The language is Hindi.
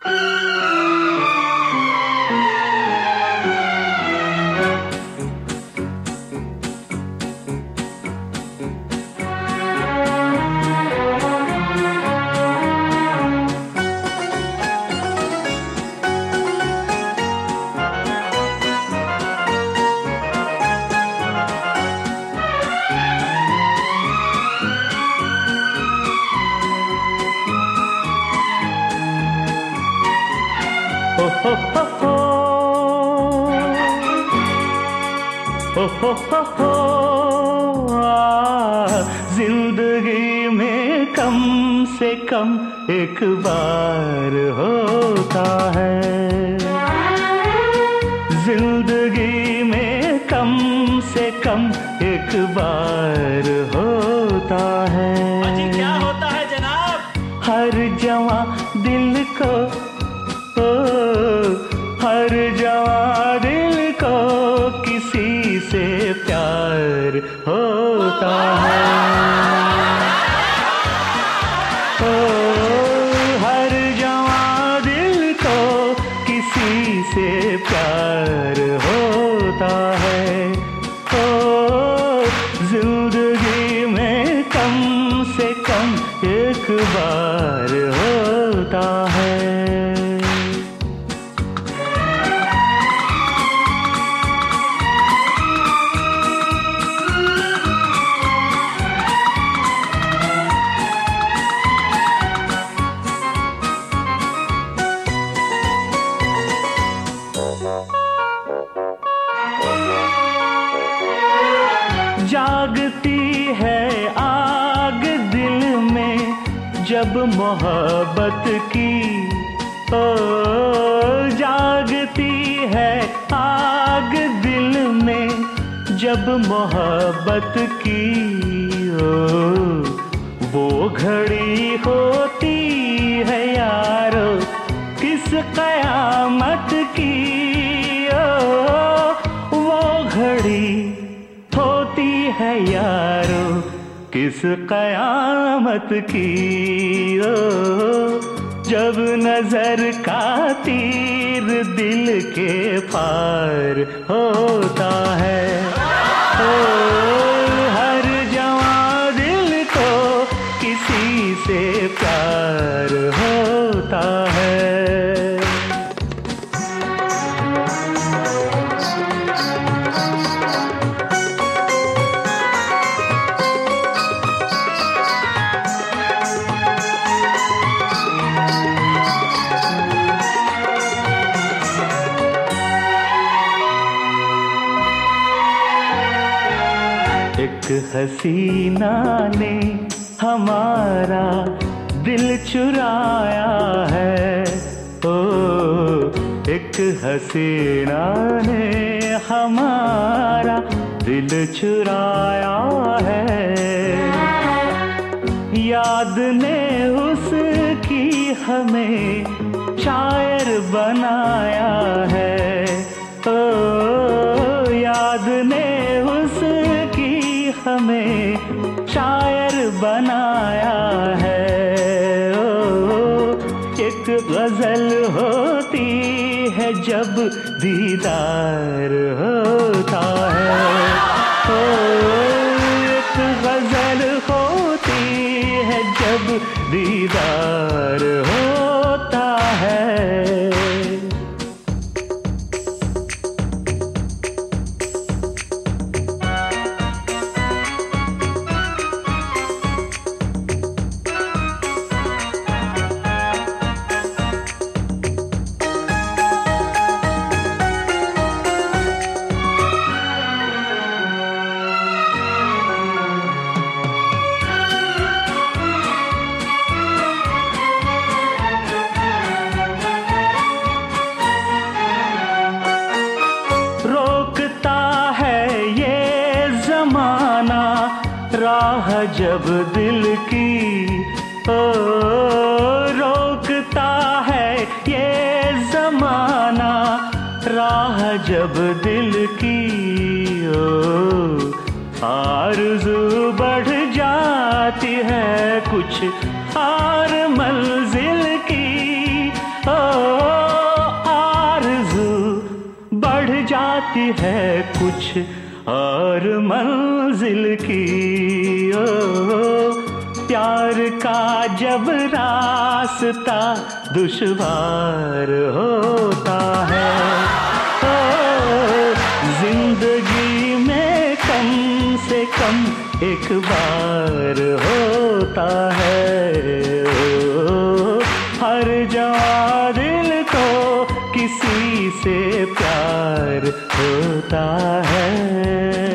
जिंदगी में कम से कम एक बार होता है, जिंदगी में कम से कम एक बार होता है। अजी क्या होता है जनाब? हर जवां दिल को, हर जवां दिल को किसी से प्यार होता है। हर जवां दिल को किसी से प्यार होता है। जिंदगी में कम से कम एक बार होता है। जागती है आग दिल में जब मोहब्बत की, ओ जागती है आग दिल में जब मोहब्बत की, ओ वो घड़ी होती है यारो किस कयामत की, ओ वो घड़ी होती है यारो किस कयामत की, ओ जब नजर का तीर दिल के पार होता है। ओ हर जवां दिल को किसी से प्यार होता है। एक हसीना ने हमारा दिल चुराया है, ओ एक हसीना ने हमारा दिल चुराया है। याद ने उसकी हमें शायर बनाया है, ओ याद ने हमें शायर बनाया है। ओ एक गजल होती है जब दीदार होता है, ओ एक गजल होती है जब दीदार होता है। राह जब दिल की, ओ रोकता है ये जमाना राह जब दिल की, ओ आरज़ू बढ़ जाती है कुछ और मंजिल की, ओ कुछ और मंजिल की। ओ प्यार का जब रास्ता दुश्वार होता है, ओ जिंदगी में कम से कम एक बार होता है। ओ हर जवां दिल को किसी से प्यार होता है।